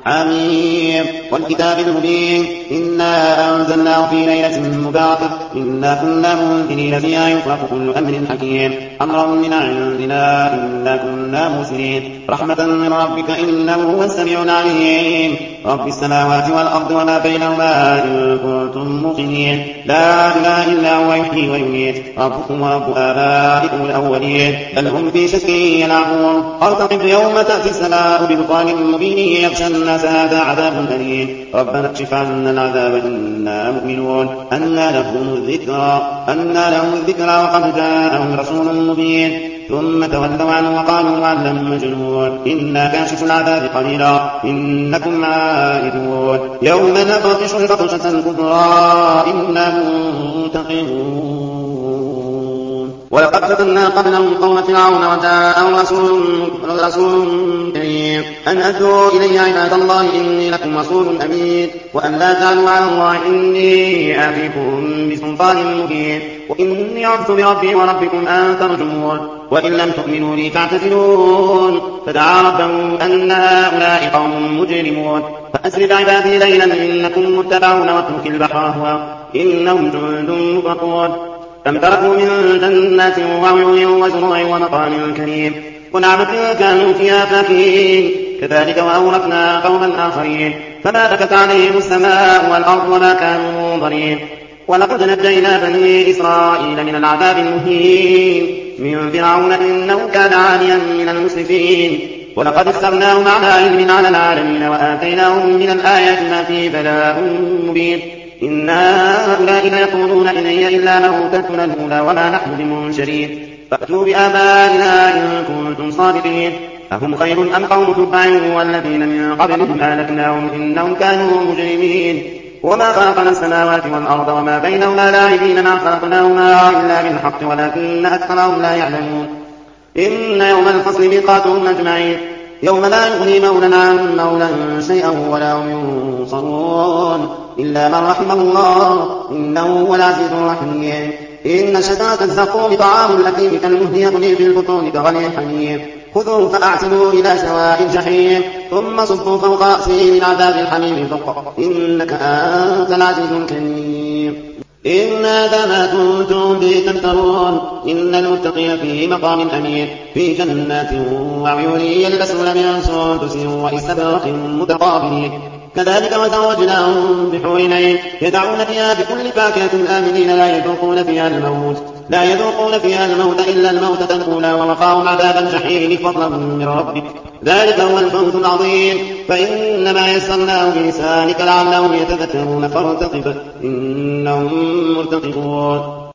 حميم والكتاب المبين إنا أنزلناه في ليلة مباركة إنا كنا منذرين فيها يفرق كل أمر حكيم أمرا من عندنا إنا كنا مرسلين رحمة من ربك إنه هو السميع العليم رب السماوات والأرض وما بينهما إن كنتم موقنين لا إله إلا هو يحيي ويميت ربكم ورب آبائكم الأولين بل هم في شك يلعبون ارتقب يوم تأتي السماء بدخان مبين يغشى الناس هذا عذاب أليم ربنا اكشف عنا العذاب إنا مؤمنون أنى لهم الذكرى وقد جاءهم رسول مبين ثم تولوا عنه وقالوا معلم مجنون إنا كاشف العذاب قليلا إنكم عائدون يوم نبطش البطشة الكبرى إنا منتقمون ولقد فتنا قبلهم قوم فرعون وجاءهم رسول كريم أن أدعوا إلي عباد الله إني لكم رسول أمين وأن لا تعلوا على الله إني آتيكم بسلطان مبين وإني عذت بربي وربكم أن ترجمون وإن لم تؤمنوا لي فاعتزلون فدعا ربه أن هؤلاء قوم مجرمون فأسر بعبادي ليلا إنكم متبعون واترك البحر رهوا إنهم جند مغرقون كم تركوا من جنات وعيون وزروع ومقام كريم ونعمة كانوا فيها فاكهين كذلك وأورثنا قوما آخرين فما بكت عليهم السماء والأرض وما كانوا منظرين ولقد نجينا بني إسرائيل من العذاب المهين من فرعون إنه كان عاليا من المسرفين ولقد اخترناهم على علم على العالمين وآتيناهم من الآيات ما فيه بلاء مبين إن هؤلاء ليقولون إن هي إلا موتتنا الأولى وما نحن بمنشرين فأتوا بآبائنا إن كنتم صادقين أهم خير أم قوم تبع والذين من قبلهم أهلكناهم إنهم كانوا مجرمين وما خلقنا السماوات والأرض وما بينهما لاعبين ما خلقناهما إلا بالحق ولكن أكثرهم لا يعلمون إن يوم الفصل ميقاتهم أجمعين يوم لا يغني مولى عن مولى شيئا ولا هم ينصرون إلا من رحمه الله إنه هو العزيز الرحيم إن شجرة الزقوم طعام الأثيم كالمهل يغلي في البطون كغلي الحميم خذوه فأعتلوه إلى سواء الجحيم ثم صبوا فوق رأسه من عذاب الحميم ذق إنك أنت العزيز الكريم إن هذا ما كنتم به تمترون إن المتقين في مقام أمين في جنات وعيون يلبسون من سندس وإستبرق متقابلين كذلك وزوجناهم بحور عين يدعون فيها بكل فاكهة آمنين لا يذوقون فيها الموت إلا الموتة الأولى ووقاهم عذاب الجحيم فضلا من ربك ذلك هو الفوز العظيم فإنما يسرناه بلسانك لعلهم يتذكرون فارتقب إنهم مرتقبون